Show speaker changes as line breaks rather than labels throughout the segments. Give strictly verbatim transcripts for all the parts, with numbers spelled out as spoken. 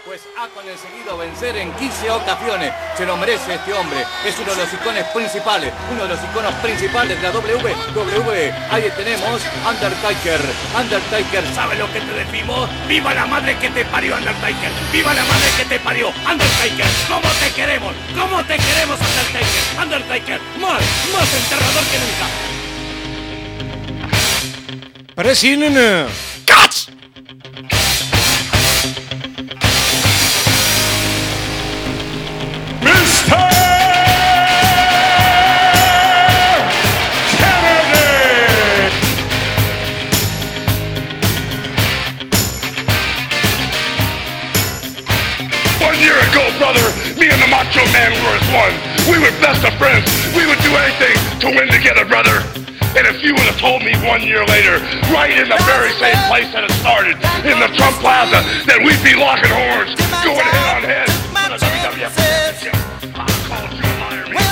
pues ha conseguido vencer en quince ocasiones. Se lo merece este hombre. Es uno de los iconos principales, uno de los iconos principales de la W W E. Ahí tenemos Undertaker. Undertaker, ¿sabe lo que te decimos? ¡Viva la madre que te parió, Undertaker! ¡Viva la madre que te parió, Undertaker! ¿Cómo te queremos? ¿Cómo te queremos, Undertaker? Undertaker, más, más enterrador que nunca.
Pressing Cuts!
mister Kennedy! One year ago, brother, me and the Macho Man were as one. We were best of friends. We would do anything to win together, brother. And if you would have told me one year later, right in the very same place that it started, in the Trump Plaza, that we'd be locking horns, going head on head for the W W F Championship, I called you a liar, man.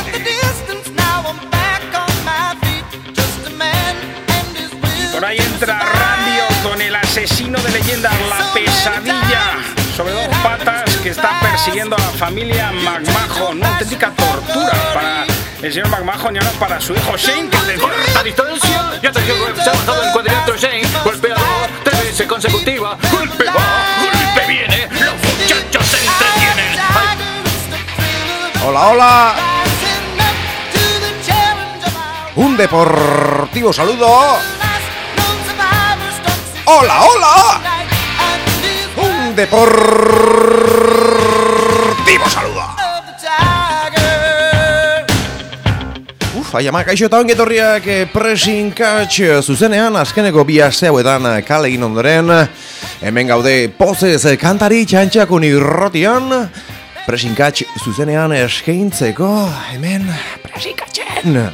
Por ahí entra Randy Orton, el asesino de leyendas, la pesadilla sobre dos patas que está persiguiendo a la familia McMahon. Una auténtica tortura para el señor McMahon y ahora para su hijo Shane, que desde esta distancia ya se ha bajado el cuadrilátero Shane, golpeador, tres veces consecutiva, golpe va, golpe viene, los muchachos se entretienen. Ay.
Hola, hola. Un deportivo saludo. Hola, hola. Un deportivo saludo. Uf, aiama, kaixo eta ongi etorriak Pressing Catch zuzenean azkeneko bi aste hauetan kale egin ondoren. Hemen gaude pozez kantari txantxakun irrotian. Pressing Catch zuzenean eskaintzeko hemen Pressing Catchen.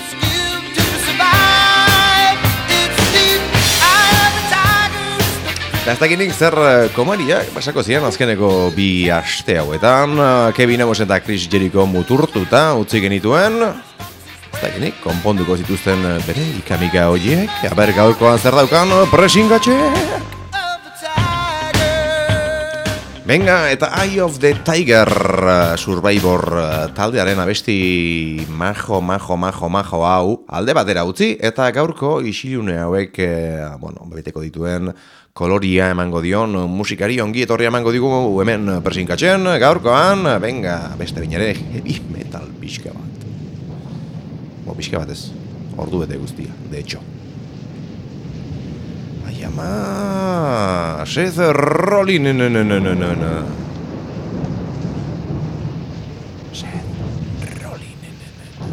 Eta ez dakinik zer komariak pasako ziren azkeneko bi aste hauetan. Kevin Owens eta Chris Jericho muturtuta utzi genituen. Ez dakinik konponduko zituzten bere ikamika horiek. Aber gaurkoan zer daukan Pressing Catchek. Venga, eta Eye of the Tiger Survivor taldearen abesti majo, majo, majo, majo hau alde batera utzi, eta gaurko isilune hauek, eh, bueno, beteko dituen koloria emango dion musikari ongi etorria emango digu hemen Pressing Catchen, gaurkoan, venga, beste binare, heavy metal pixka bat. Bo, pixka bat ez, ordu bete guztia, de hecho. Ama, Seth Rollins, no, no, no, no, no, no. Seth Rollins, no, no, no.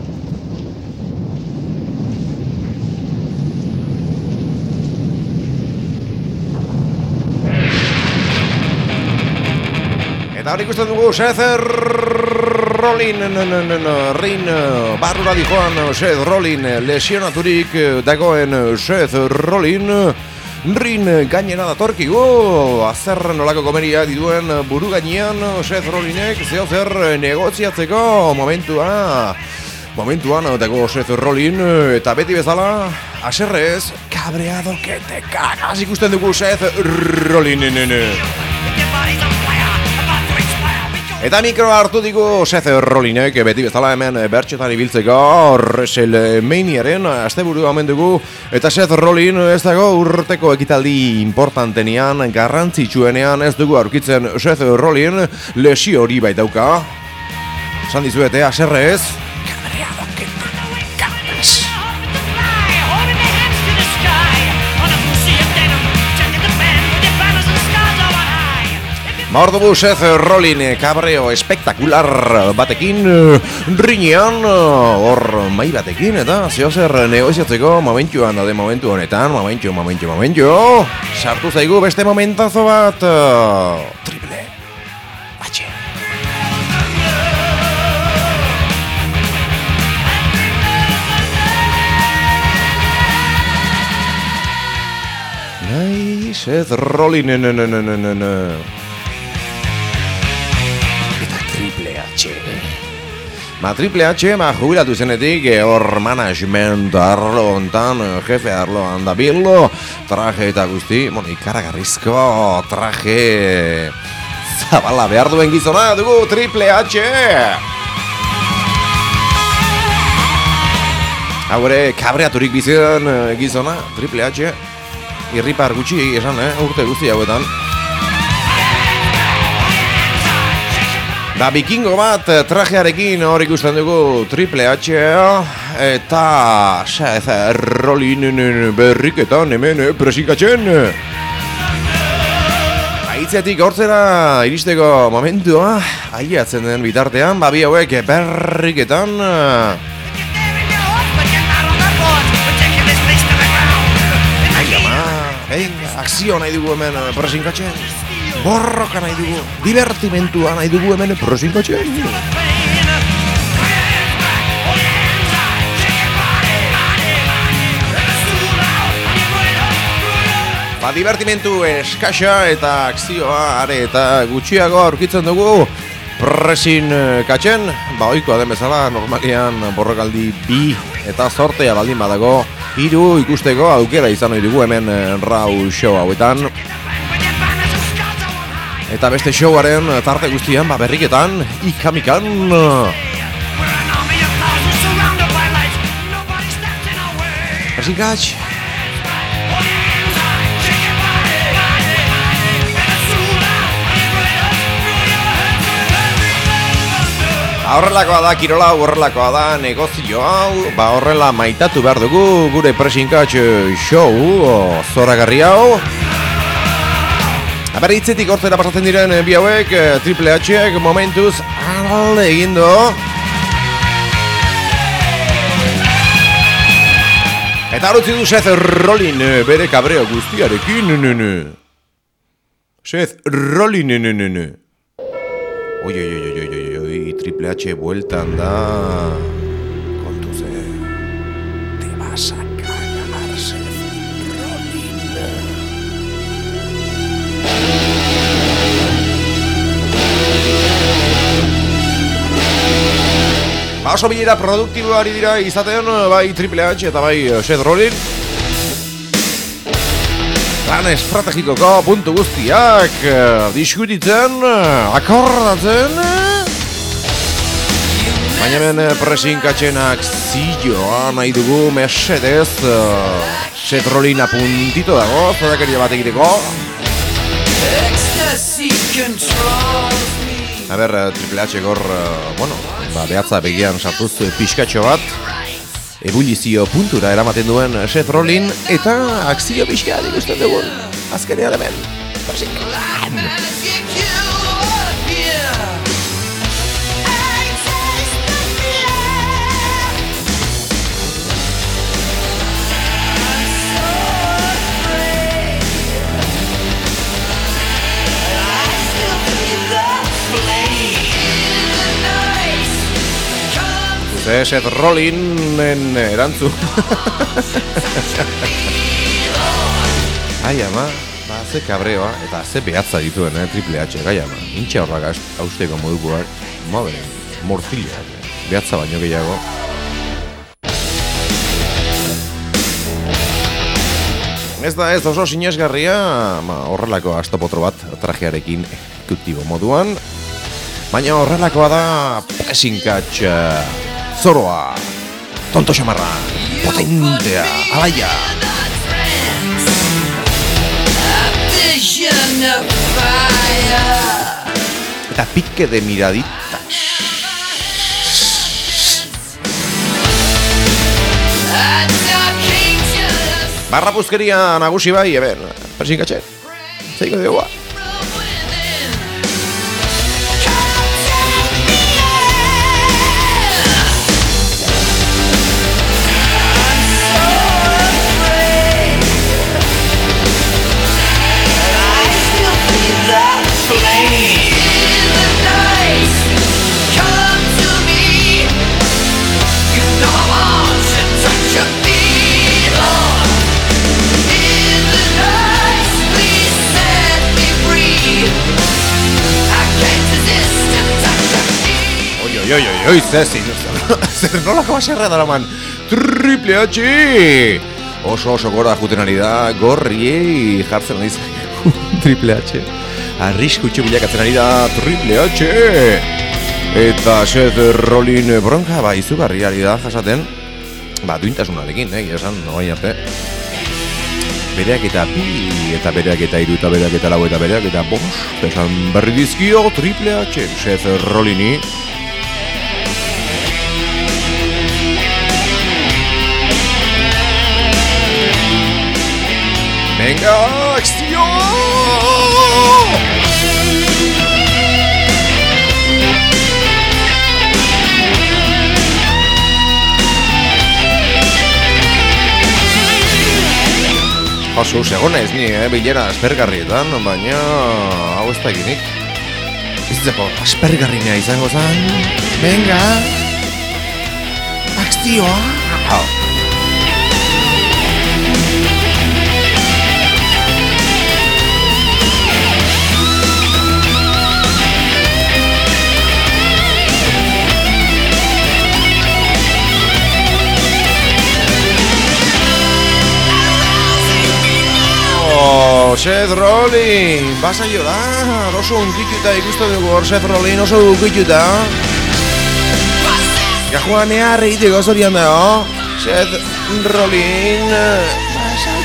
Eta hori ikusten dugu Seth Rollins, no, no, no, no. Rin barrura dijoan Seth Rollins, lesionaturik dagoen Seth Rollins. Rin gainera datorkigu, azer nolako komeria dituen buru gainean Seth Rollinsek zeo zer negoziatzeko momentua. Momentuan dago Seth Rollins eta beti bezala, aserrez, kabreado que te cagas ikusten dugu Seth Rollins. Eta mikro hartu digu Seth Rollinsek beti bezala hemen bertxotan ibiltzeko WrestleManiaren asteburu omen dugu. Eta Seth Rollins ez dago urteko ekitaldi importantenean, garrantzitsuenean ez dugu aurkitzen Seth Rollins lesio hori baitauka. Esan dizuete, aserre ez? Hor dugu Seth Rollins kabreo espektakular batekin rinean, hor mai batekin eta zeozer negoziatzeko momentuan daude momentu honetan, momentu, momentu, momentu. Sartu zaigu beste momentazo bat, Triple H. Nahi, Seth Rollins, no, no, no, no, no. Ma Triple H ma jubilatu zenetik hor management arlo hontan, jefe arloan dabil, traje eta guzti, bueno, ikaragarrizko traje zabala behar duen gizona dugu Triple H. Hau ere, kabreaturik bizidan gizona Triple H. Irripar gutxi esan, eh? Urte guzti hauetan. Da bikingo bat trajearekin hor ikusten dugu Triple H eta Seth Rollinen berriketan hemen presikatzen. Aitzetik hortzera iristeko momentua aileatzen den bitartean, babi hauek berriketan. Ai ama, venga, akzio nahi dugu hemen presinkatzen. Borroka nahi dugu, divertimentua nahi dugu hemen presinkatzen. Ba, divertimentu eskasa eta akzioa are eta gutxiago aurkitzen dugu presin katzen. Ba, oikoa den bezala, normalian borrokaldi bi eta zortea baldin badago hiru ikusteko aukera izan nahi dugu hemen Raw show hauetan. Eta beste showaren tarte guztian, ba, berriketan, ikamikan. Presinkatz. Horrelakoa da kirola, horrelakoa da negozio hau, ba horrela maitatu behar dugu gure Presinkatz show zoragarri hau. Aber hitzetik hortzera pasatzen diren bi hauek, Triple H momentuz alde egin du. Eta harutzi du Seth Rollin bere kabreo guztiarekin. Seth Rollin. Oi, oi, oi, oi, oi, oi, Triple H bueltan da. Kontuze, te vas a cagar, Seth Rollin. Ba, oso bilera produktiboari dira izaten, bai Triple H eta bai Seth Rollin. Lan estrategikoko puntu guztiak diskutitzen, akordatzen. Baina hemen Presinkatzen akzioa nahi dugu mesedez. Seth Rollin apuntito dago, zodakeria bat egiteko. A ber, Triple H gor, bueno, ba, behatza begian sartuz pixkatxo bat. Ebulizio puntura eramaten duen Seth Rollin eta akzio pixka ikusten dugun azkenean hemen Presinkatzen. Seth Rollinen erantzun. Ai ama, ba, ze kabreoa eta ze behatza dituen, eh, Triple H, gai ama. Intxe horrak hausteko modukoak, madre, mortiliak, behatza baino gehiago. Ez da ez oso sinesgarria, ma, horrelako astopotro bat trajearekin ekutibo moduan. Baina horrelakoa da Presinkatz zoroa, tonto xamarra, potentea, alaia. Eta pique de miraditas. Barrapuzkeria nagusi bai, eben, Presinkatzen, zeiko dioa. Oi, oi, oi, oi, zezin, zer nolako baserra dara man Triple H oso oso gora juten ari da, gorriei jartzen ari zaigu Triple H arriskutxo bilakatzen ari da Triple H. Eta Seth Rollin bronka ba izugarri ari da jasaten. Ba, duintasunarekin, eh, esan, noai arte. Bereak eta bi, eta bereak eta iru, eta bereak eta lau, eta bereak eta bost. Esan berri dizkio Triple H, Seth Rollini. Venga, acción! Oso, segona ez ni, eh, bilera aspergarrietan, baina hau ez da eginik. Izitzeko aspergarrinea izango zen. Venga! Akzioa! Hau! Seth Rollin, vas a llorar, oso unkituta ikusten dugu hor Seth Rollin, oso unkituta. Gajoanea reiteko zorian dago, Seth Rollin, vas a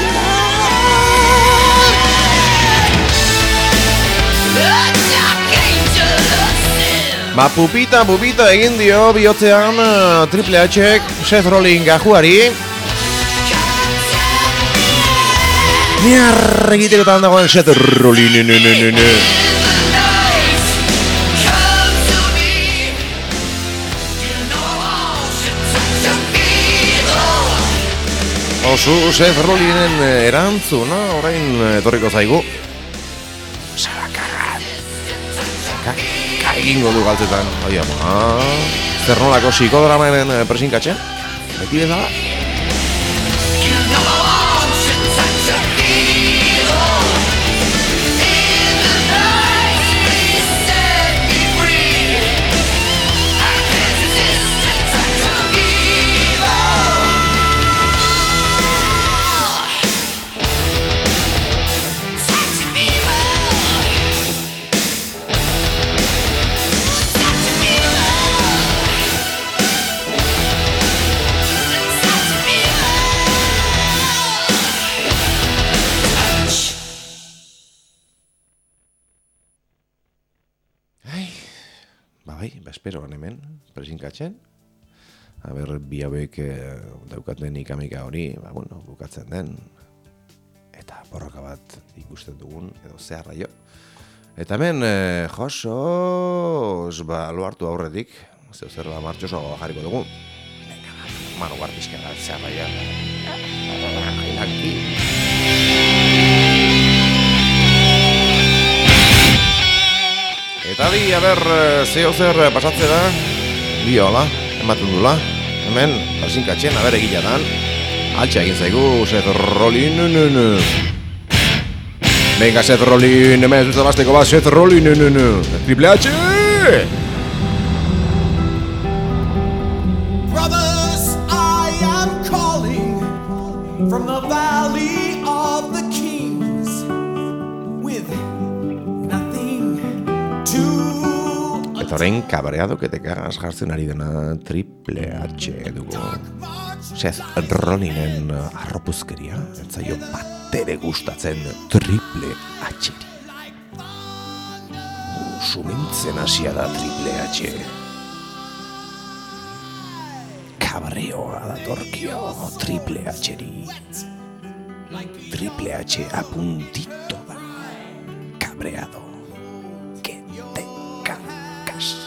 llorar. Ba, pupita, pupita egin dio bihotzean Triple H Seth Rollin gajuari. Niar egitekotan dagoen Seth Rollin, ne, ne, ne, ne. Oso Seth Rollinen erantzuna, orain etorriko zaigu. Zara kaka egingo du galtzetan. Oia, ma, zer nolako psikodramaen presinkatxe? Beti bezala? Esperoan hemen, presinkatzen. Aber, bi hauek eh, daukaten ikamika hori, ba, bueno, bukatzen den. Eta borroka bat ikusten dugun, edo zeharra jo. Eta hemen, eh, josos, ba, lo hartu aurretik, zeu zer ba, martxoso jarriko dugu. Venga, mano guartizka bat, zeharra ja. Jailanki. Eta bi, a ber, zeo zer pasatzen da. Bi hola, ematen dula. Hemen, barzinkatzen, a ber, egila dan. Altxa egin zaigu, Seth Rollin, nu, nu. Venga, Seth Rollin, hemen ez duzabazteko bat, Seth Rollin, nu, nu. Triple H!
Brothers, I am calling from the valley of the kings with nothing to...
Eta horrein, kabreado que te cagas jartzen ari dena Triple H dugu. Seth Rollinen arropuzkeria, entzaio batere gustatzen Triple H-ri. Sumintzen hasia da Triple H. Kabreoa datorkio Triple H-ri. Triple H a puntito da. Cabreado. Que te cagas.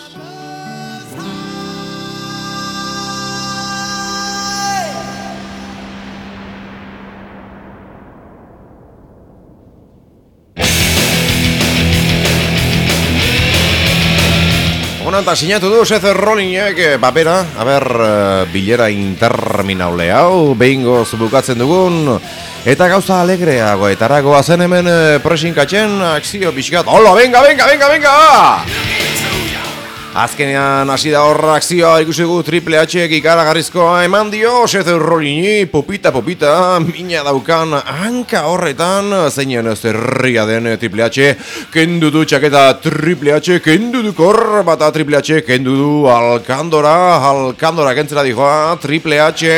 Ona eta sinatu du Seth Rollinek papera, a ber, bilera interminable hau, behingoz bukatzen dugun, eta gauza alegreago, eta aragoa zen hemen presinkatzen, akzio pixkat, hola, venga, venga, venga, venga! Azkenean hasi da hor akzioa ikusi dugu Triple Hek ikaragarrizkoa eman dio Seth Rollini, popita popita mina daukan hanka horretan zeinen zerria den Triple H kendu du txaketa Triple H kendu du korbata Triple H kendu du alkandora alkandora kentzera dijoa Triple H.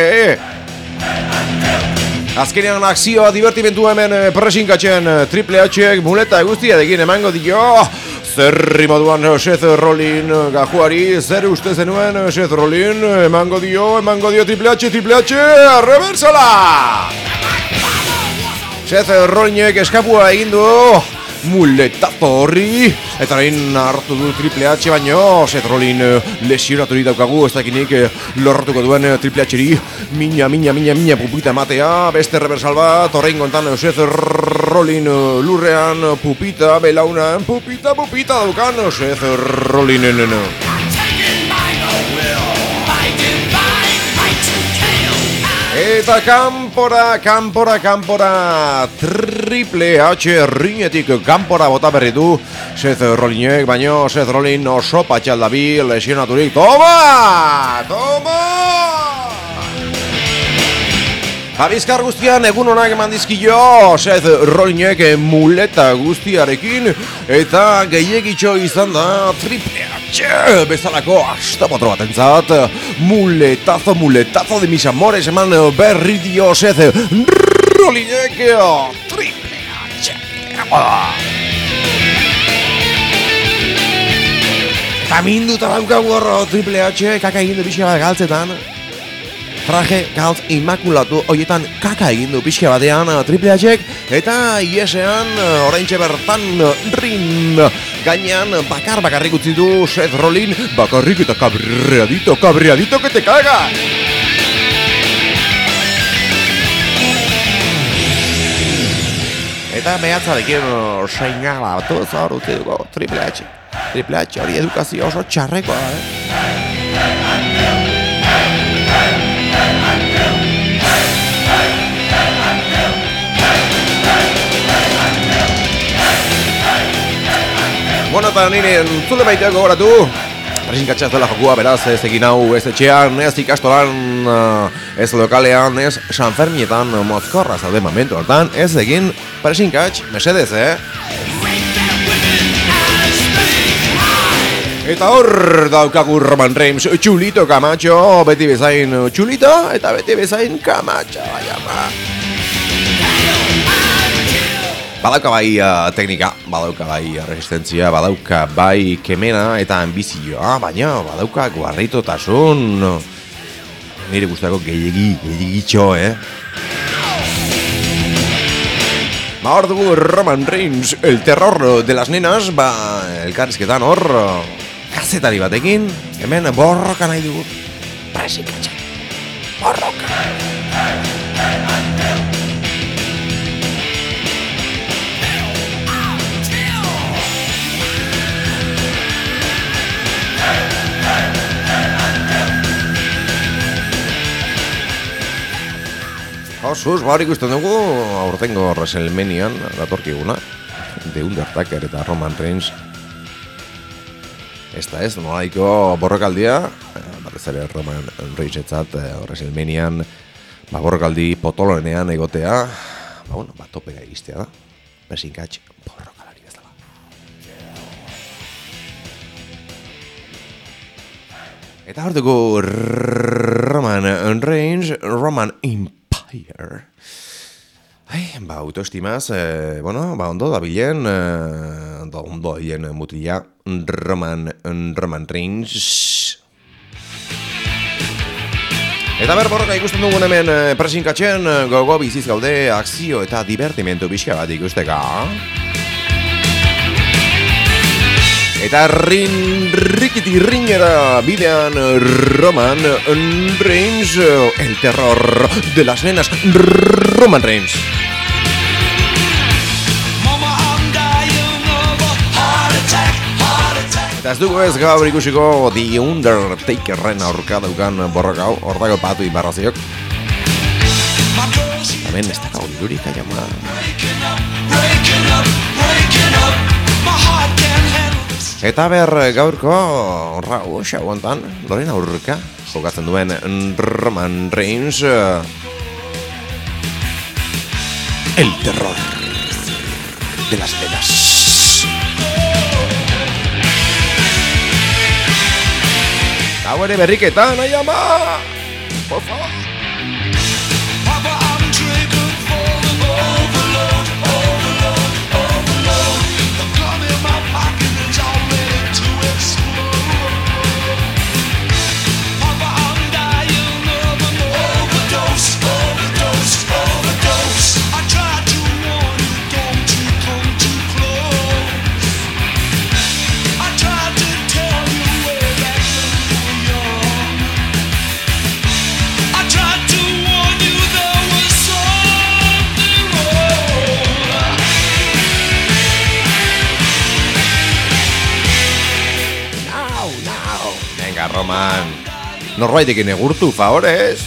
Azkenean akzioa divertimentu hemen presinkatzen Triple H muleta guztia egin emango dio zerri moduan Seth Rollin gajuari, zer uste zenuen Seth Rollin, emango dio, emango dio Triple H, Triple H, reversala! Seth Rollinek eskapua egin du, muletazo horri, eta orain hartu du Triple H baino, Seth Rollin lesionaturik daukagu, ez dakinik lorratuko duen Triple H-ri, mina, mina, mina, mina pupita matea, beste reversal bat, orain gontan Seth Rollin lurrean, pupita, belaunan, pupita, pupita daukan Seth Rollinen. Eta kanpora, kanpora, kanpora Triple H ringetik kanpora bota berri du Seth Rollinek, baino Seth Rollin oso patxaldabi lesionaturik. Toma! Toma! Abizkar guztian egun honak eman dizkio Seth Rollinek muleta guztiarekin eta gehiegitxo izan da Triple H bezalako astapatro batentzat muletazo, muletazo de mis amores eman berri dio Seth Rollinek Triple H. Eta minduta daukagu horro Triple H kaka egin du pixka bat galtzetan. Traje galtz imakulatu horietan kaka egin du pixka batean Triple Hek eta iesean oraintxe bertan rin gainean bakar bakarrik utzi du Seth Rollin bakarrik eta cabreadito, cabreadito que te caga! Eta behatzarekin seinala batu zor utzi dugu Triple H. Triple H hori edukazio oso txarrekoa, eh? Bueno, eta nire entzule baiteak gogoratu presinkatxa ez dela jokua, beraz ez egin hau ez etxean, ez ikastolan, ez lokalean, ez San Fermietan mozkorra zaude momentu hartan, ez egin presinkatx, mesedez, eh? Eta hor daukagu Roman Reigns, Chulito Camacho, beti bezain Chulito, eta beti bezain Camacho, ama. Badauka bai uh, teknika, badauka bai resistentzia, badauka bai kemena eta ambizioa, baina badauka guarritotasun nire guztako gehiagi, gehiagitxo, eh? Ba hor dugu Roman Reigns, el terror de las nenas, ba elkarrizketan hor kazetari batekin, hemen borroka nahi dugu, presikatxe, borroka. Osuz, bari ikusten dugu, aurtengo WrestleManian datorkiguna, The Undertaker eta Roman Reigns. Ez da ez, nolaiko borrokaldia, batez ere Roman Reigns etzat WrestleManian, ba borrokaldi potolonean egotea, ba bueno, ba topera iristea da, besinkatx borrokalari bezala. Eta hor dugu Roman Reigns, Roman Imp. Ai, ba, autoestimaz, eh, bueno, ba, ondo da bilen, eh, ondo, ondo bilen mutila, Roman, Roman Reigns. Eta ber, borroka ikusten dugun hemen eh, presinkatzen, gogo biziz gaude, akzio eta divertimentu pixka bat ikusteka. Eta rin, rikiti ringera bidean Roman Reigns, el terror de las nenas, Roman Reigns. Eta ez dugu ez gaur ikusiko The Undertakerren aurka daukan borroka hau, hor dago patu ibarraziok. Hemen ez dago lirurik aiama. Eta ber gaurko Rausch aguantan, loren aurka jokatzen duen Roman Reigns. El terror de las venas. Hau ere berriketan, nahi ama! Por favor! Roman, norbaitek egurtu, favorez.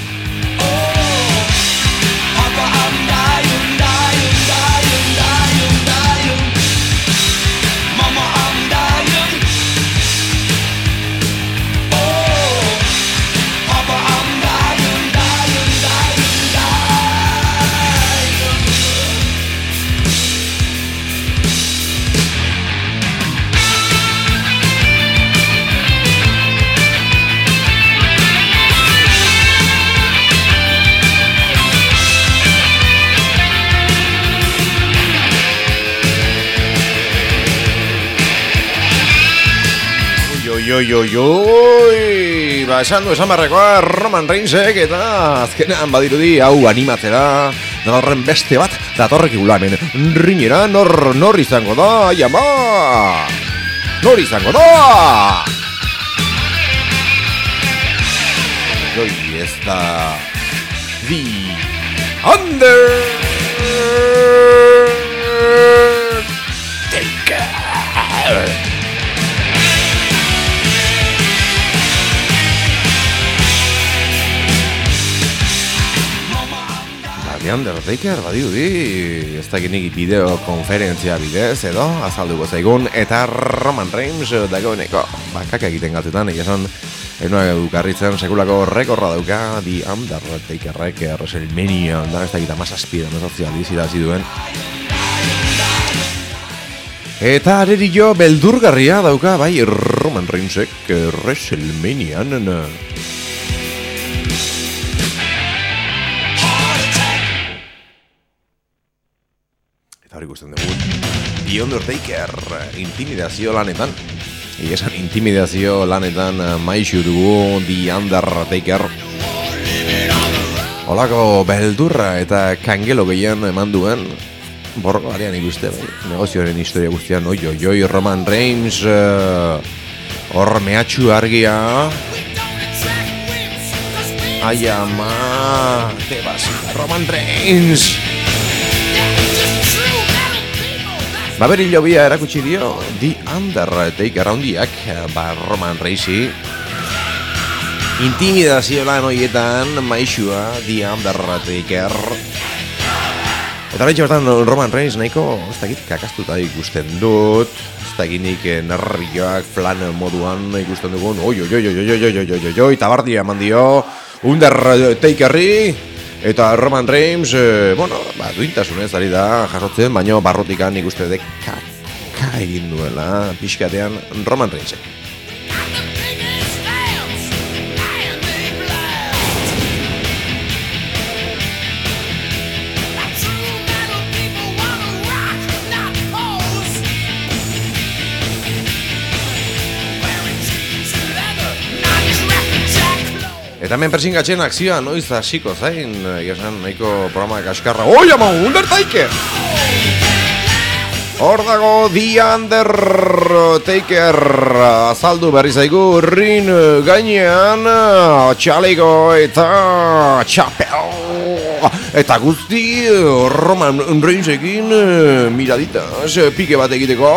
Oi, oi, oi, ba, esan du esan barrekoa Roman Reignsek eta azkenean badirudi hau animatzera horren beste bat datorrek ulamen rinera nor, nor izango da, jama! Nor izango da! Oi, ez da The Undertaker! The Undertaker, badirudi, ez da genik bideokonferentzia bidez edo, azalduko zaigun, eta Roman Reigns dagoeneko bakaka egiten galtetan, egia enoa dukarritzen sekulako rekorra dauka The Undertakerrek WrestleMania, da ez da gita mazazpira, mazazpialdiz idazi duen. Eta arerillo beldurgarria dauka, bai, Roman Reignsek WrestleManian. Hori ikusten dugu The Undertaker intimidazio lanetan. Esan intimidazio lanetan maixu dugu The Undertaker. Olako beldurra eta kangelo gehien eman duen borro garian ikuste, bai. Negozioaren historia guztian, oi, oi, oi, Roman Reigns hor uh, mehatxu argia. Ai ama, te basita Roman Reigns. Baberilo bia erakutsi dio The Undertaker handiak, ba Roman Reigns intimidazio lan horietan maixua The Undertaker. Eta behitxe bertan Roman Reigns nahiko ez dakit kakastuta ikusten dut, ez dakinik nervioak flan moduan ikusten dugun, oi oi oi oi oi oi oi oi oi tabardia eman dio Undertakerri. Eta Roman Reigns, eh, bueno, ba, duintasunez ari da jasotzen, baina barrotikan ikuste dek kaka egin duela pixkatean Roman Reignsek. Eta hemen persingatzen akzioa noiz hasiko zain, esan nahiko programa kaskarra. Oi, ama, Undertaker! Hor dago The Undertaker azaldu berri zaigu rin gainean txaleko eta txapel eta guzti Roman Reignesekin miradita pike bat egiteko.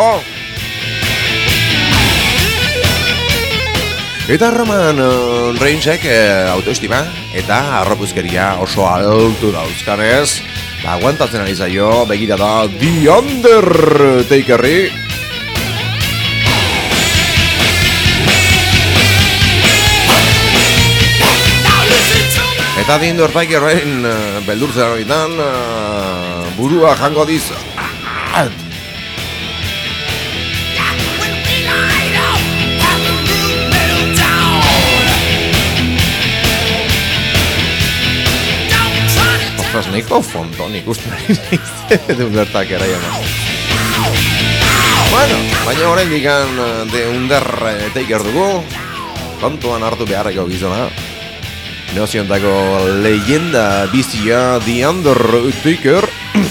Eta Roman Reignsek eh, autoestima eta arropuzkeria oso altu dauzkanez, ba, aguantatzen ari zaio, begira da The Undertakerri. Eta The Undertakerren uh, beldurtzen horietan uh, burua jango diz. Ostras, nahiko fondon ikusten ari naiz The Undertaker aiena. Bueno, baina horrein dikan The Undertaker dugu, kontuan hartu beharreko gizona. Neoziontako leyenda bizia The Undertaker.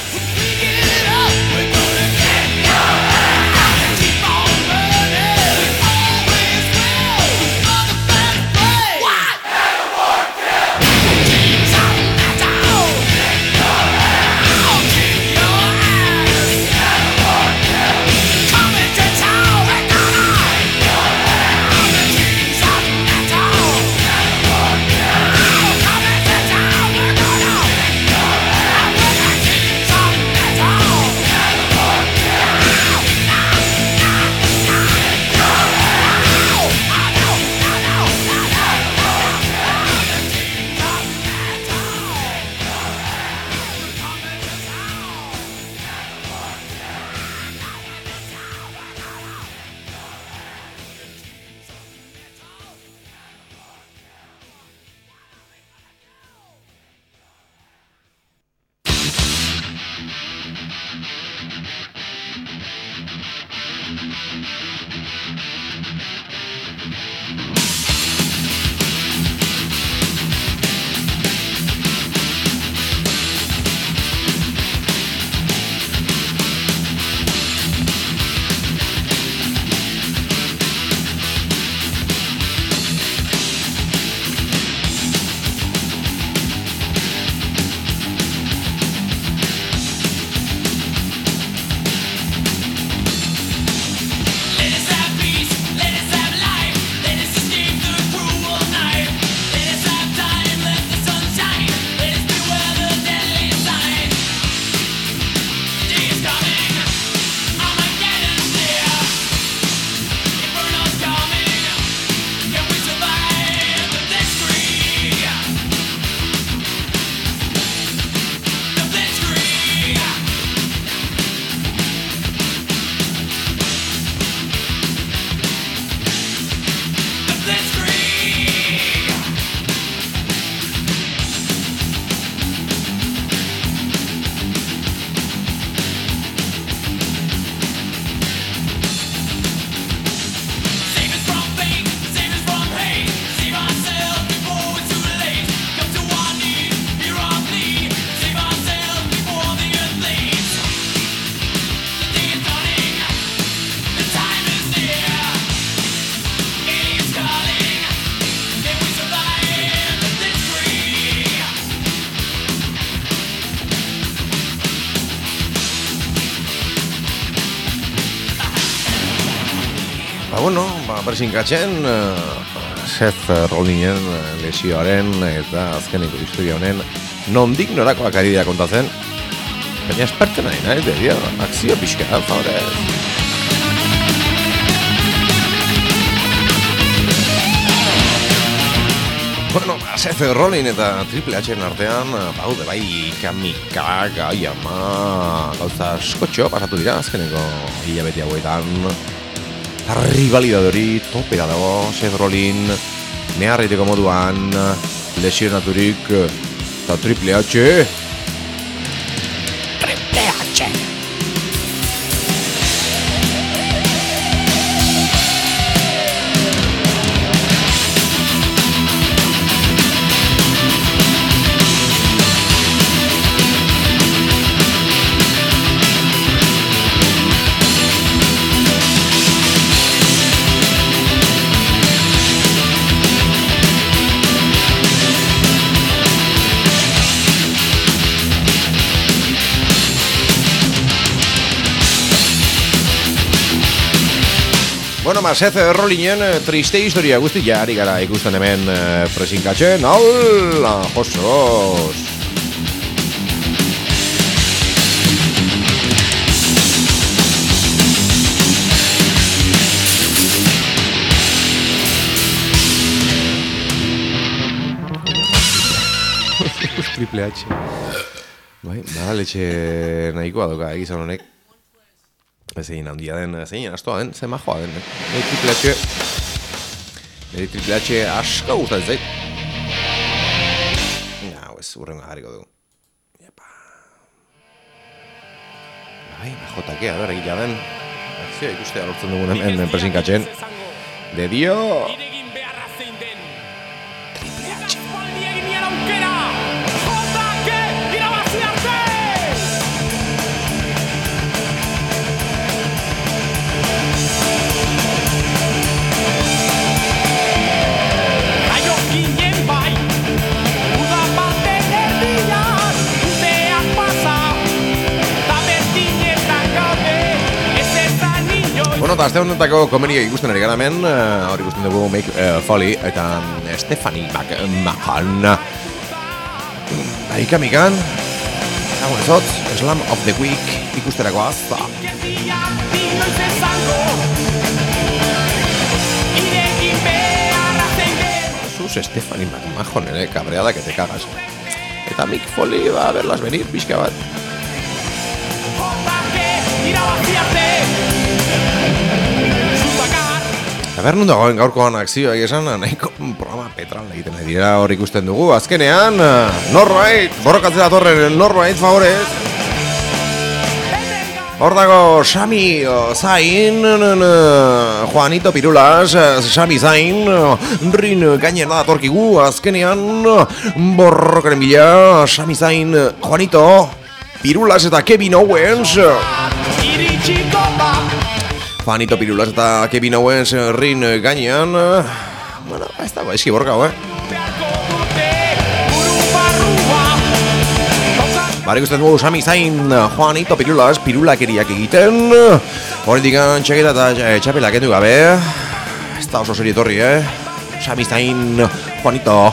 Ba, bueno, ba, berzinkatzen uh, Seth Rollinen lesioaren eta azkeneko historia honen nondik norakoak ari dira kontatzen. Baina esperten nahi nahi, bedia, akzio pixka, favorez. Bueno, Seth Rollin eta Triple H-en artean, baude bai kamika, gai ama, gauza askotxo pasatu dira azkeneko hilabete hauetan. Rivalidade hori topera dago, Seth Rollin neharriteko moduan lesionaturik eta Triple H. Triple H. Bueno, ma Seth Rollinen triste historia guztia ari gara ikusten hemen presinkatzen. Hola, josos! Triple H. Bai, badaletxe nahikoa doka egizan honek. Zein handia den, zein astoa den, zein majoa den. Nire Triple H... Nire Triple H asko gustatzen zait. Ja, ez, urrengo jarriko dugu. Epa. Bai, majotakea, ber, egia den. Akzioa ikustea lortzen dugun hemen presinkatzen. De dio! Triple H. Bueno, eta azte honetako komedia ikusten ari gara hemen, hor ikusten dugu Mick uh, Foley eta Stephanie McMahon. Aika mikan, hau ezot, Slam of the Week ikusterako azta. Sus Stephanie McMahon ere, cabreada que te cagas. Eta Mick Foley va a verlas venir, pixka bat. Aber nun dagoen gaurkoan akzioa esan, nahiko programa petral egiten nahi dira hor ikusten dugu. Azkenean, norbait, borrokatzea datorren norbait favorez. Hor dago Sami Zayn, Juanito Pirulas, Sami Zayn, rin gainen datorkigu. Azkenean, borrokaren bila, Sami Zayn, Juanito Pirulas eta Kevin Owens. Juanito Pirulas eta Kevin Owens rin gainean. Bueno, ez dago, eski borkau, eh? Bara ikusten dugu Sami Zayn, Juanito Pirulas, pirulakeriak egiten. Horretik txeketa eta txapelak endu gabe. Ez da oso serie torri, eh? Sami Zayn, Juanito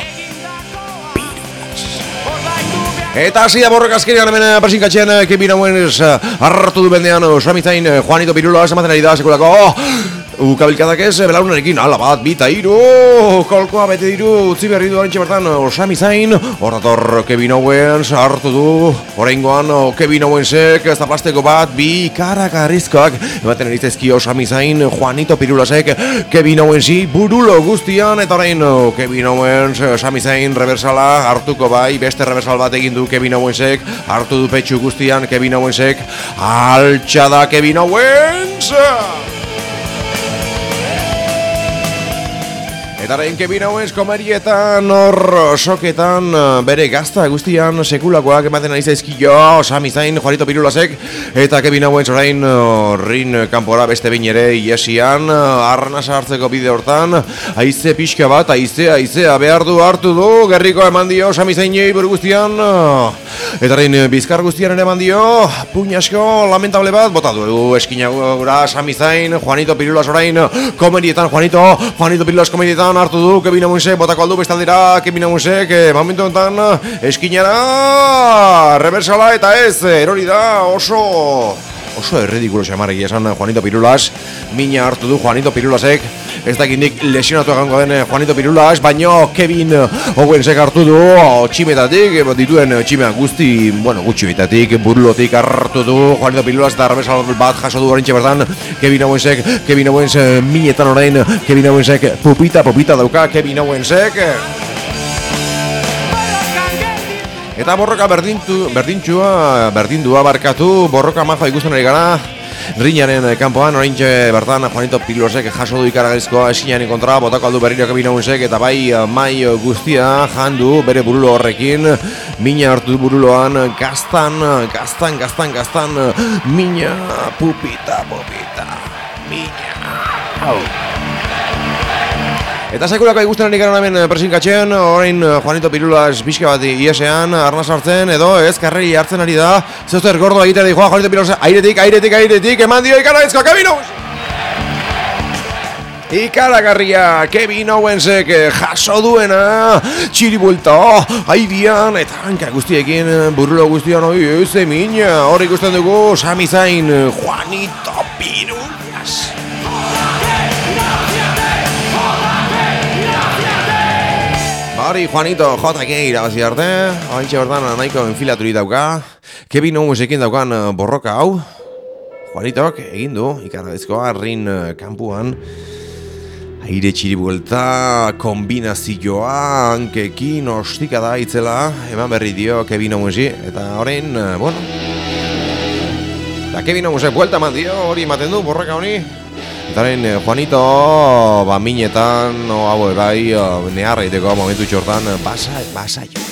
Eta hasi da borroka azkenean hemen presinkatzen Kevin Owens hartu du bendean Sami Zayn, Juanito Pirulas ematen ari da sekulako ukabilkadak ez, belaunarekin, ala bat, bita, iru, kolkoa bete diru, utzi berri du harintxe bertan Sami Zayn, hor dator Kevin Owens hartu du, horrengoan Kevin Owensek, ez da plasteko bat, bi karakarrizkoak, ematen erizezkio Sami Zayn, Juanito Pirulasek, Kevin Owensi, burulo guztian, eta orain Kevin Owens, Sami Zayn, reversala, hartuko bai, beste reversal bat egin du Kevin Owensek, hartu du petxu guztian Kevin Owensek, altxa da Kevin Owens! Eta orain Kevin Owens komerietan, hor soketan, bere gazta guztian sekulakoak ematen ari zaizkio Sami Zayn, Juanito Pirulasek, eta Kevin Owens orain rin kanpora beste behin ere iesian, arnasa hartzeko bide hortan, haize pixka bat, haize, haizea behar du hartu du, gerriko eman dio Sami Zaynei buru guztian, eta orain bizkar guztian ere eman dio, puñasko lamentable bat, bota du eskinagura Sami Zayn, Juanito Pirulas orain komerietan, Juanito, Juanito Pirulas komerietan, hartu du Kevin Owensek, botako aldu bestaldera Kevin Owensek, eh, momentu honetan eskinara reversala eta ez, erori da oso oso erredikulo xamarrik esan Juanito Pirulas, mina hartu du Juanito Pirulasek, ez dakindik lesionatu egango den Juanito Pirulas, baino Kevin Owensek hartu du tximetatik, dituen tximea guzti, bueno, gutxibitatik, burulotik hartu du Juanito Pirulas eta reversal bat jaso du horintxe bertan Kevin Owensek, Kevin Owens minetan orain, Kevin Owensek pupita, pupita dauka Kevin Owensek. Eta borroka berdintu, berdintxua, berdindua barkatu, borroka majoa ikusten ari gara rinaren kanpoan, oraintxe bertan Juanito Pirulasek jaso du ikaragizkoa eskinaren kontra, botako aldu berriro Kevin Owensek eta bai mai guztia jandu bere burulo horrekin, mina hartu du buruloan, gaztan, gaztan, gaztan, gaztan, mina, pupita, pupita, mina, hau. Eta sekulako ikusten ari gara hemen presinkatzen, orain Juanito Pirulas pixka bat iesean, arnaz hartzen, edo ez, karreri hartzen ari da, zeuster gordo egiten di, Juanito Pirulas, airetik, airetik, airetik, eman dio ikaraizko, Kevin Owens! Ikaragarria, Kevin Owensek jaso duena, txiribuelta, aibian, eta hanka guztiekin, burulo guztian, oi, euze mina, hor ikusten dugu, Sami Zayn, Juanito Pirulas. Hori, Juanito, J K irabazi arte, haintxe bertan nahiko enfilaturik dauka, Kevin Owensekin daukan borroka hau, Juanitok egin du, ikarabezkoa, rin kampuan, aire txiri buelta, kombinazioa, hankekin, ostika da itzela, eman berri dio Kevin Owensi, eta horrein, bueno, eta Kevin Owensek buelta eman dio, hori ematen du, borroka honi, Etaren Juanito, ba, minetan, no, hau bai, neharra iteko momentu txortan, basa, basa jo.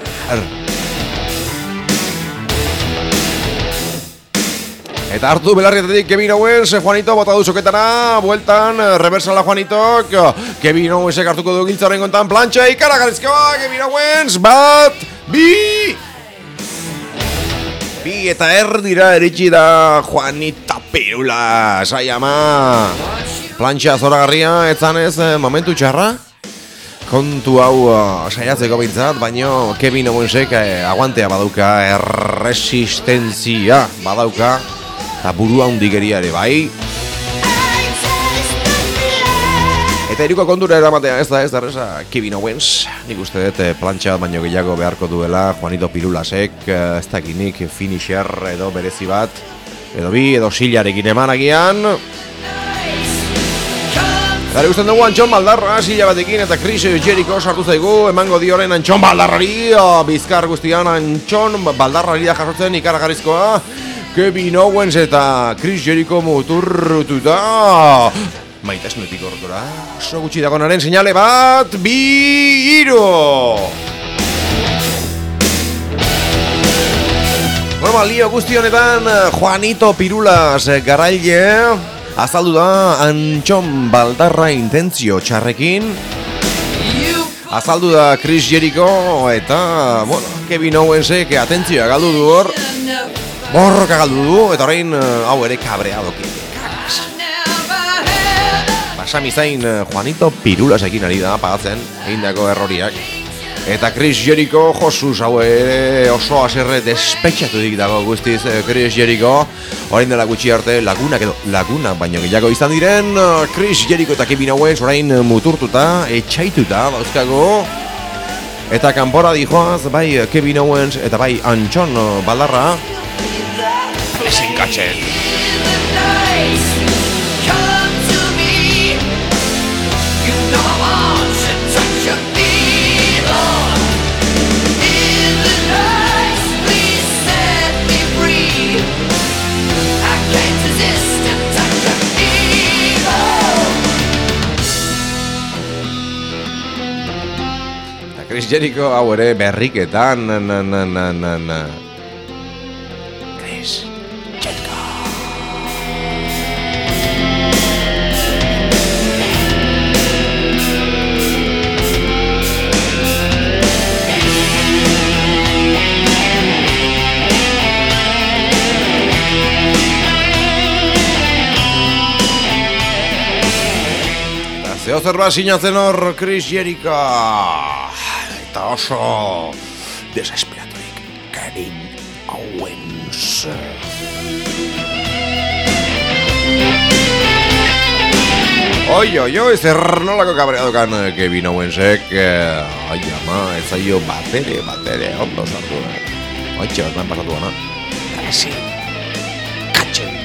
Eta hartu belarrietatik Kevin Owens, Juanito bota du soketana, bueltan, reversala Juanitok, Kevin Owensek hartuko du giltzaren kontan, plantxa, ikaragarrizkoa, Kevin Owens, bat, bi! Bi eta erdira eritxi da Juanita Pirula, saiama. Plantxa zoragarria, etzanez momentu txarra. Kontu hau uh, saiatzeko bintzat, baino Kevin Owensek eh, aguantea badauka, erresistentzia badauka, eta burua hundikeria ere bai. Eta iruko kontura eramatea ez da ez da reza Kevin Owens. Nik uste dut plantxa baino gehiago beharko duela Juanito Pirulasek, ez dakinik finisher edo berezi bat, edo bi, edo silarekin emanagian. Eta ikusten dugu Antxon Baldarra sila batekin eta Chris Jericho sartu zaigu, emango dioren Antxon Baldarrari, bizkar guztian Antxon Baldarrari da jasotzen ikaragarrizkoa. Kevin Owens eta Chris Jericho muturrututa. Maitasunetik horretora, oso gutxi dagonaren seinale bat, bi, hiru! Bueno, lio guzti honetan, Juanito Pirulas garaile, azaldu da Antxon Baldarra intentzio txarrekin, azaldu da Chris Jericho eta, bueno, Kevin Owensek atentzioa galdu du hor, borroka galdu du, eta orain hau ere kabrea doki. Sami zain Juanito Pirulasekin ari da pagatzen egindako erroriak. Eta Chris Jericho, Josus hau ere oso haserre despetxaturik dago guztiz Chris Jericho. Orain dela gutxi arte lagunak edo lagunak baino gehiago izan diren Chris Jericho eta Kevin Owens orain muturtuta, etxaituta dauzkago. Eta kanpora dijoaz bai Kevin Owens eta bai Antxon Baldarra ezinkatzen. Chris Jericho hau ere berriketan na na na na na na Chris Jericho. Eta zeo zerba sinatzen hor Chris Jericho. Eta oso desesperaturik Kevin Owens. Oi, oi, oi, zer nolako kabrea dukan Kevin Owensek. Ai, ama, ez zaio batere, batere, ondo sartu. Oi, txebat, nahan pasatu gana. Garasi, katxen.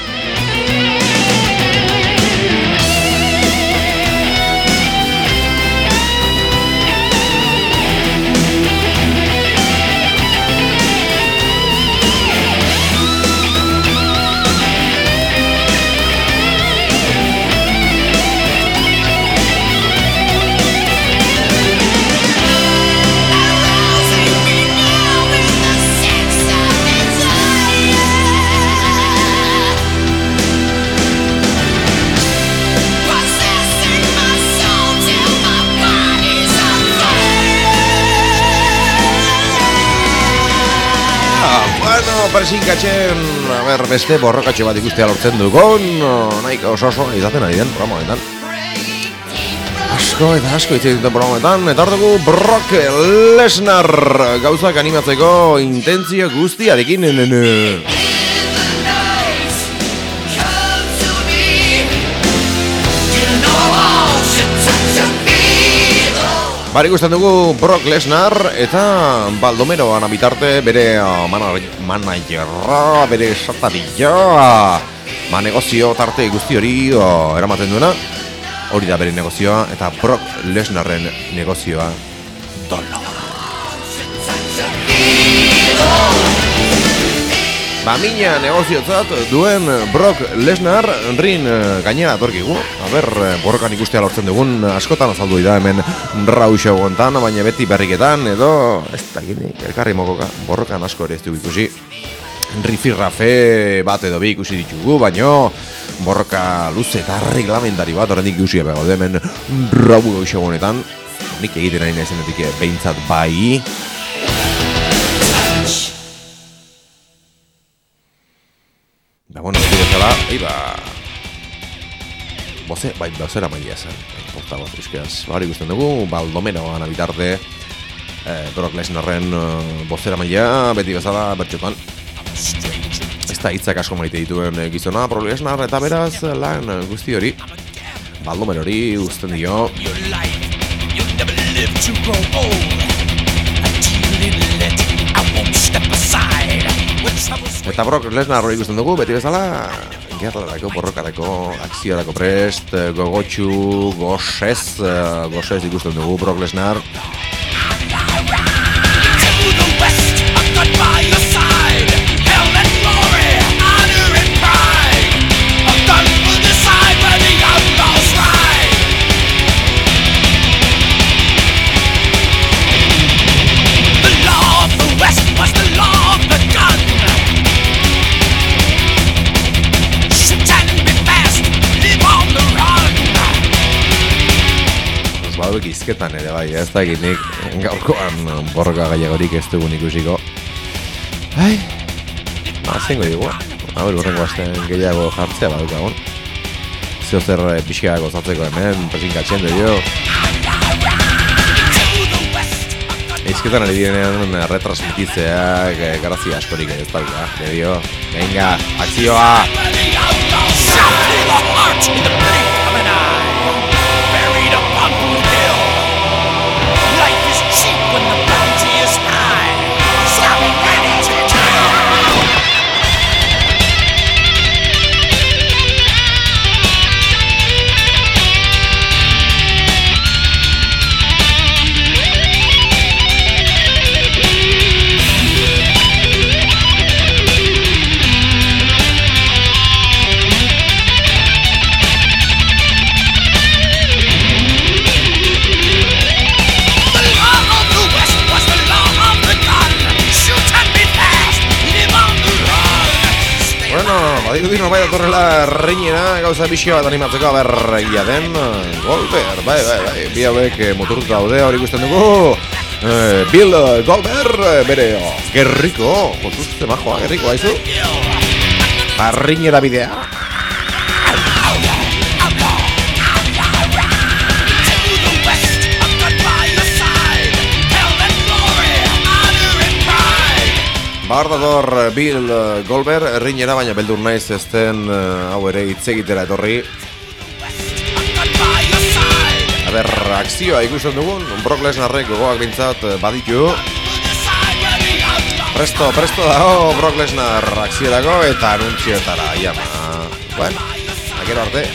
Persinkatzen, a ber, beste borrokatxe bat ikustea lortzen dugun, nahiko oso oso izaten ari den programoetan. Asko eta asko hitz egiten programoetan, eta hor dugu Brock Lesnar gauzak animatzeko intentzio guztiarekin. Bari ikusten dugu Brock Lesnar eta Baldomeroan bitarte bere uh, managerra, bere sataria, ma negozio tarte guzti hori uh, eramaten duena. Hori da bere negozioa eta Brock Lesnarren negozioa dolor. Ba, mina negoziotzat duen Brock Lesnar rin gainera atorkigu. Aber, borrokan ikustea lortzen dugun askotan azaldu da hemen Raw Show gontan, baina beti berriketan edo ez da gini, elkarri mokoka borrokan asko ere ez dugu ikusi. Rifirrafe bat edo bi ikusi ditugu, baino borroka luze eta reglamentari bat horrendik ikusi ebe gaude hemen Raw Show honetan. Nik egiten ari nahizenetik behintzat bai. Da, bueno, ez dira zela, eiba... Boze, bai, bozera maia zen. Porta bat, euskeaz, bari guztien dugu, Baldomeroan abitarte eh, Brock Lesnarren uh, bozera maia, beti bezala, bertxotan. Ez da hitzak asko maite dituen eh, gizona, Brock Lesnar, eta beraz, lan guzti hori Baldomero hori uzten dio. Eta Brock Lesnar hori ikusten dugu, beti bezala gerlarako, borrokarako, akziorako prest, gogotxu, gosez, gosez ikusten dugu Brock Lesnar. Hauek izketan ere bai, ez da eginik gaurkoan borroka gaiagorik ez dugun ikusiko. Ai, ba, zengo dugu, hau urrengo astean gehiago jartzea badukagun. Zeo zer pixka gozatzeko hemen, presinkatzen dugu. Izketan ari direnean retransmititzeak garazia askorik ez dauka, dio. Venga, akzioa! Dirudino bai datorrela reinera gauza pixka bat animatzeko aberregia den Goldberg, bai, bai, bai, bi hauek motortuta daude hori ikusten dugu eh, Bill Goldberg, bere, oh, gerriko, jotuzte majoa, gerriko haizu Reinera bidea Bardador Bill Goldberg, rinera baina beldur naiz ezten uh, hau ere hitz egitera etorri. Aber, akzioa ikusten dugun, Brock Lesnarrek gogoak bintzat baditu. Presto, presto dago Brock Lesnar akziorako eta anuntziotara, jama. Bueno, akero arte.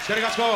Eskerrik asko.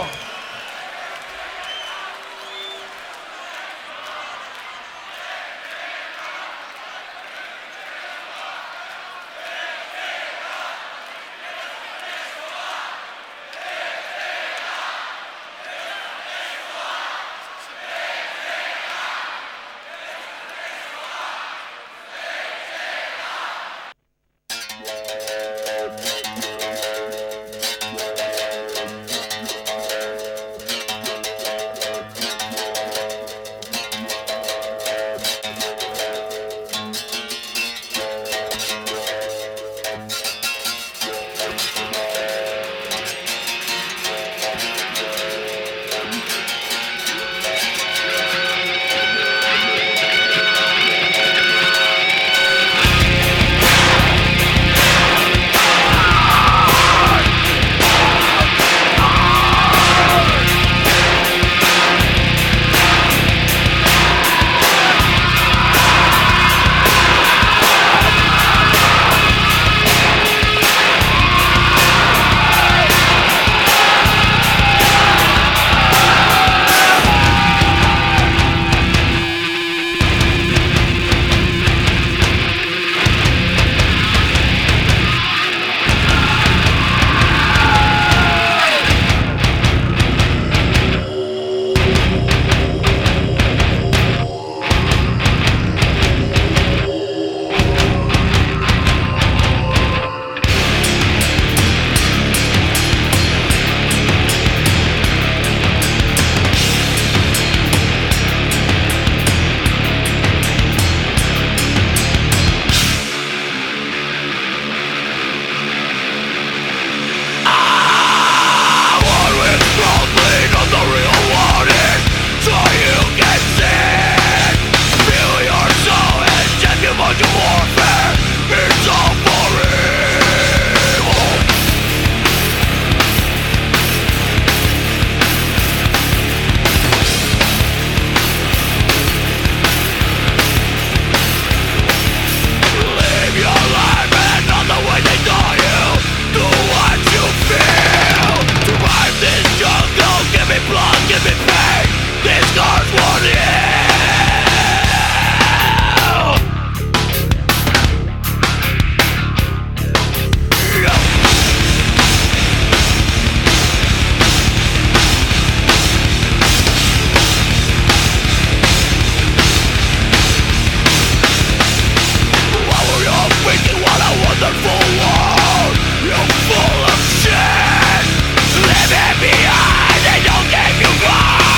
Leave it behind and don't get you wrong.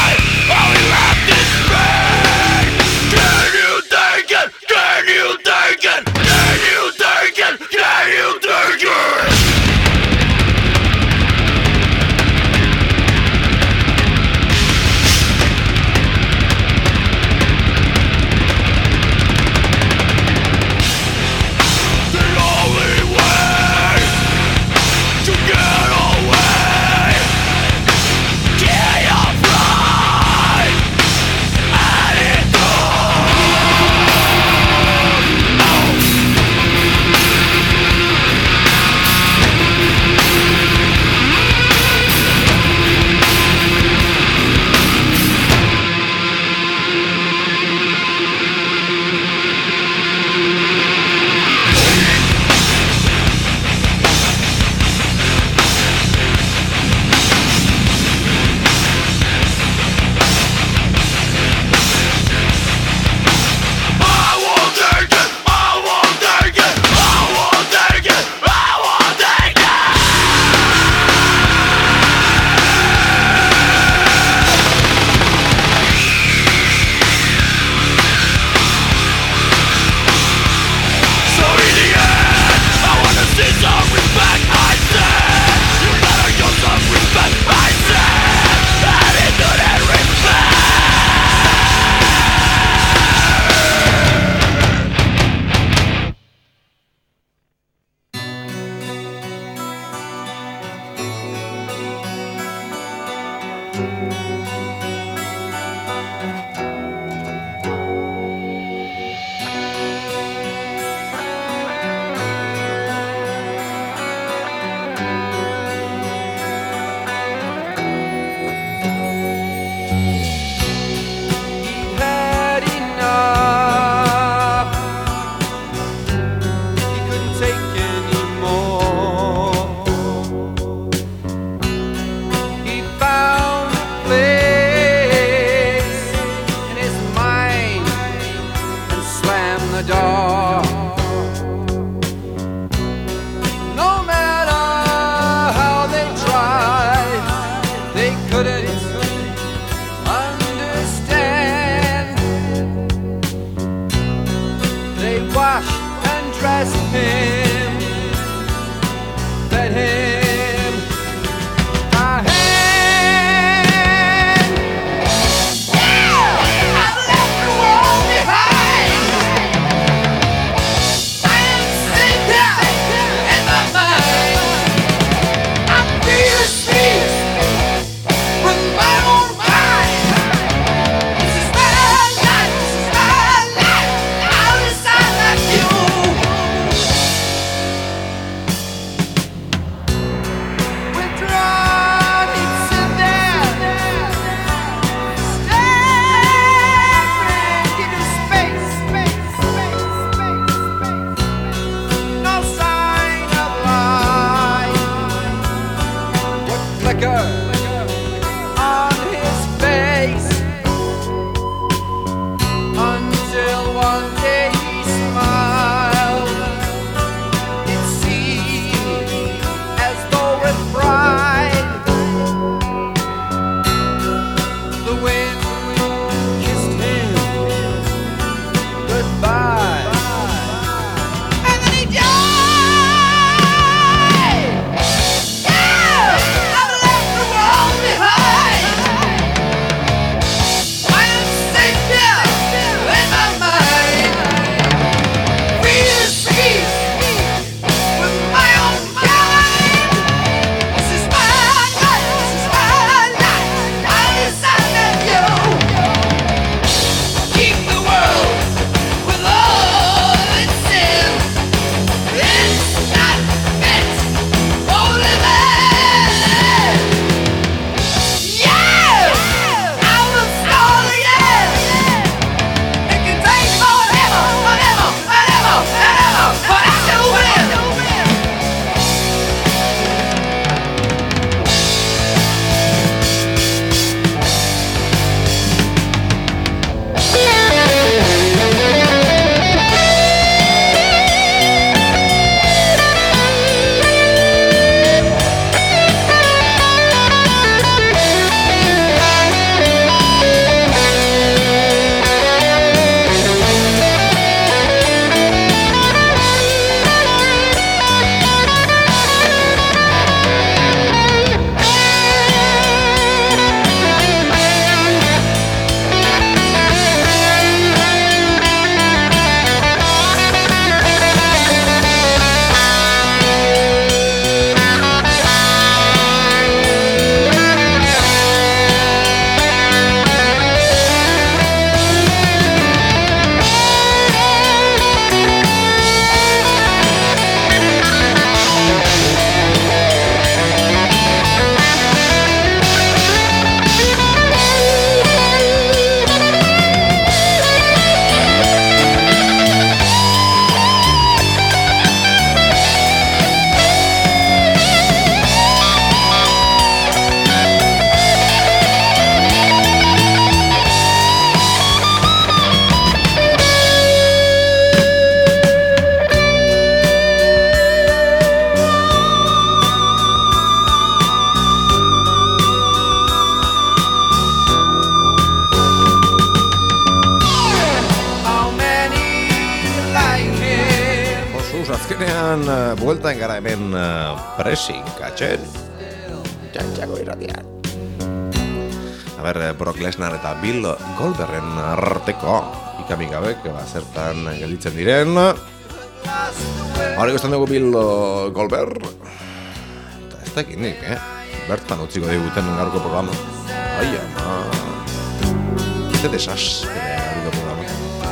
bueltan, bueltan gara hemen pressing, katxen? Txantxako irratian. A ber, Brock Lesnar eta Bill Goldbergen arteko ikamik gabek, ba, zertan gelditzen diren. Hora ikusten dugu Bill Goldberg. Eta ez dakit nik, eh? Bertan utziko diguten gaurko programa. Ai, ama. Este desaz, gaurko programa.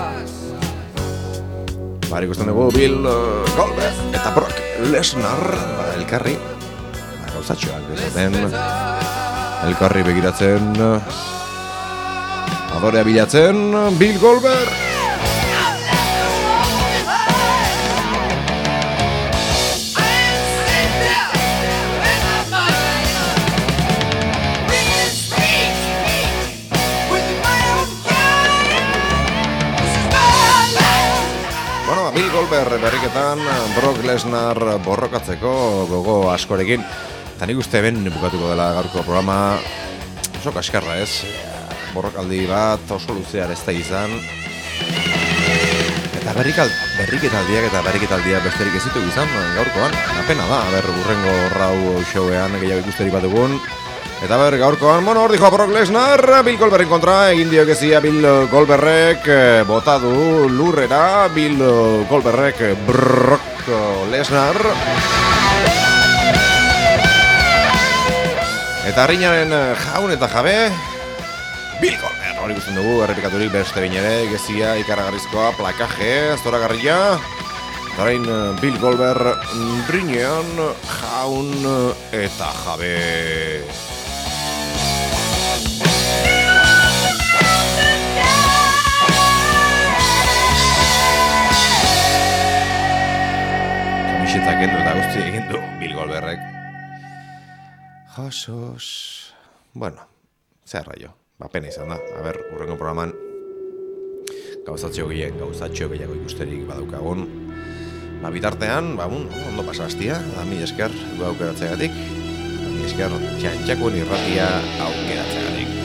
Hora ikusten dugu Bill Goldberg eta Brock Lesnar, ba, elkarri. Ba, gauzatxoak, esaten. Elkarri begiratzen, adorea bilatzen, Bill Goldberg. Bueno, Bill Goldberg berriketan, Brock Lesnar borrokatzeko gogo askorekin. Eta nik uste ben bukatuko dela gaurko programa oso kaskarra ez, borrokaldi bat oso luzear ez da izan. Eta berriketaldiak eta berriketaldiak besterik ez ditu izan gaurkoan. Apena da, ber, burrengo rau showean gehiago ikusterik bat dugun. Eta ber, gaurkoan, bueno, hor dijoa Brock Lesnar, Bill Goldbergen kontra, egin dio gezia Bill Goldbergek bota du lurrera, Bill Goldbergek Brock Lesnar. Eta harrinaren jaun eta jabe Bill Goldberg, hori ikusten dugu, errepikaturik beste bain ere, gezia ikaragarrizkoa, plakaje, zoragarria. Eta orain Bill Goldberg rinean jaun eta jabe. Kamisetak endu eta guzti egin du Bill Goldbergek. Josos... Bueno, zer raio, ba, pena izan da. A ber, urrengo programan gauzatxo gehien, gauzatxo gehiago ikusterik badaukagun. Ba, bitartean, ba, un, ondo pasaztia, da mi esker, gu aukeratzeagatik. Da mi esker, txantxakuen irratia aukeratzeagatik.